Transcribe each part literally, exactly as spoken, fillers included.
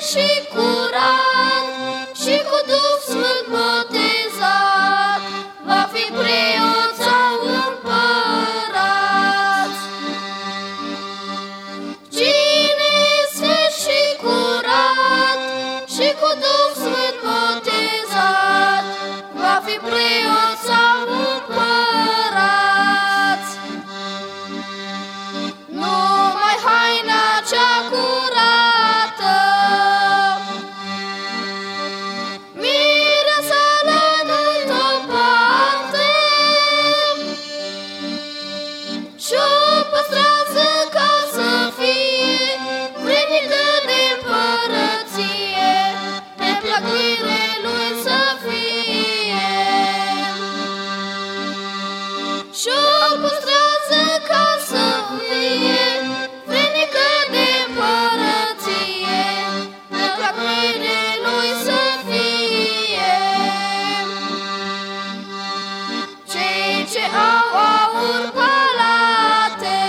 și curat și cu Duh Sfânt botezat, va fi preot sau împărat. Cine e sfânt și curat și cu Duh Sfânt botezat, va fi preot sau împărat. Numai haina cea curată, mireasa-la nu-i parte, și-o păstrează ca să fie vrednică de împărăție, pe plăcire lui să fie. Și-o păstrează ca să fie vrednică de împărăție, pe plăcire lui să fie. Cei ce au aur palate,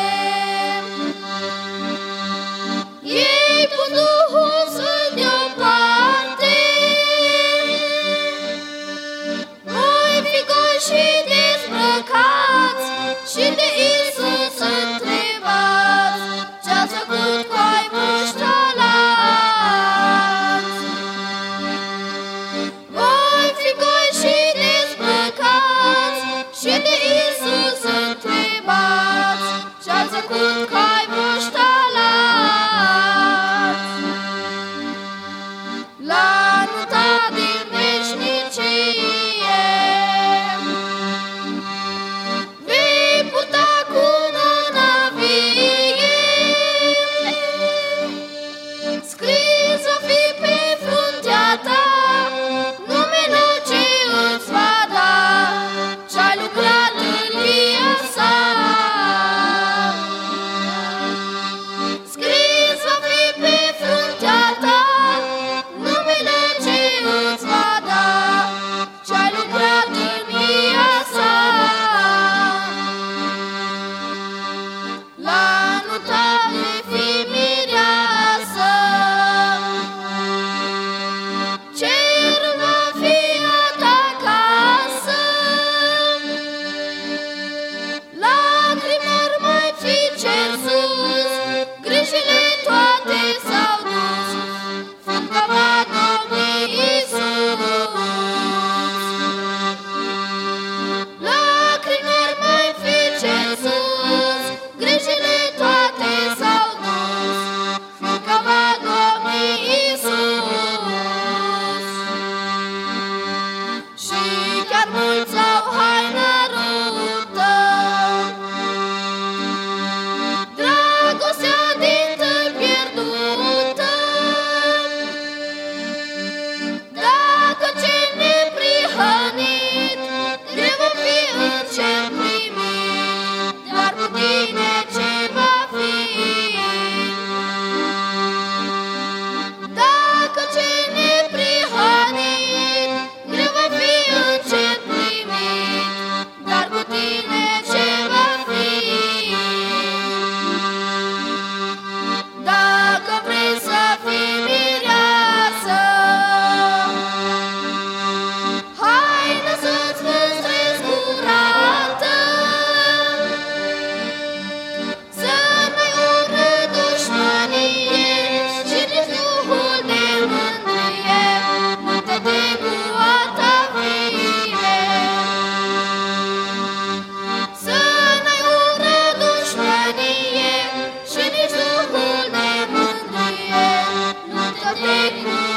ei pun Duhul Sfânt deoparte. Voi fi goi și dezbrăcați și de Iisus întrebați, ce-ați făcut cu ai voștri alați. Voi fi goi și dezbrăcați și de Iisus întrebați, ce-ați făcut cu ai voștri alați. La nunta din veșnicie vei purta cununa vie, scris va fi pe fruntea ta numele ce îți va da, ce-ai lucrat în viața. Scris va fi pe fruntea ta numele ce îți va da, ce-ai lucrat în viața. La nunta vei fi mireasă, cerul va fi a ta casă. Lacrimilor mai fi cer sus, grijile toate s-au dus, fiindcă va domni Iisus. Lacrimilor mai fi cer sus, grijile toate s-au dus, fiindcă va domni Iisus. Și chiar mulți au haina ruptă, dragostea din-tâi pierdută. Dacă cel neprihănit greu va fi în cer primit, dar cu tine ce va fi? Dacă cel neprihănit greu va fi în cer primit, dar cu tine ce va fi? Dacă vrei să fii mireasă, haina să-ți păstrezi curată, să n-ai ură, dușmănie și nici Duhul de mândrie nu te degu a ta fire. Să n-ai ură, dușmănie și nici Duhul de mândrie nu te degu